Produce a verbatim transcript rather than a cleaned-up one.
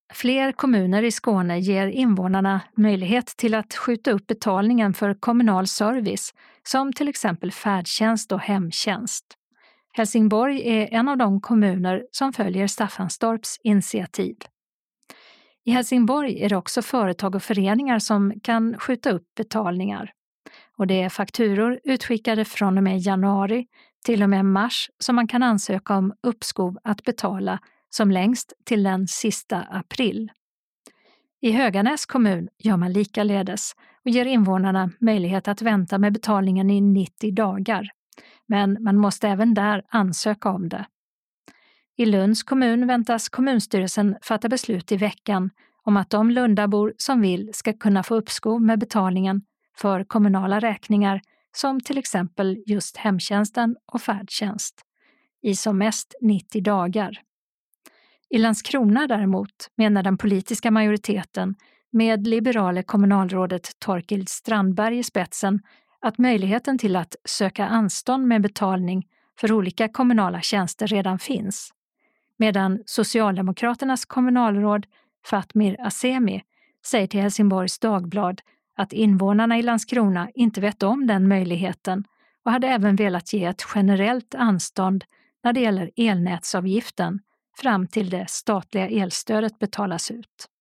Fler kommuner i Skåne ger invånarna möjlighet till att skjuta upp betalningen för kommunal service, som till exempel färdtjänst och hemtjänst. Helsingborg är en av de kommuner som följer Staffanstorps initiativ. I Helsingborg är det också företag och föreningar som kan skjuta upp betalningar. Och det är fakturor utskickade från och med januari till och med mars som man kan ansöka om uppskov att betala som längst till den sista april. I Höganäs kommun gör man likaledes och ger invånarna möjlighet att vänta med betalningen i nittio dagar. Men man måste även där ansöka om det. I Lunds kommun väntas kommunstyrelsen fatta beslut i veckan om att de Lundabor som vill ska kunna få uppskov med betalningen för kommunala räkningar som till exempel just hemtjänsten och färdtjänst i som mest nittio dagar. I Landskrona däremot menar den politiska majoriteten med liberale kommunalrådet Torkild Strandberg i spetsen att möjligheten till att söka anstånd med betalning för olika kommunala tjänster redan finns. Medan Socialdemokraternas kommunalråd Fatmir Asemi säger till Helsingborgs Dagblad att invånarna i Landskrona inte vet om den möjligheten och hade även velat ge ett generellt anstånd när det gäller elnätsavgiften fram till det statliga elstödet betalas ut.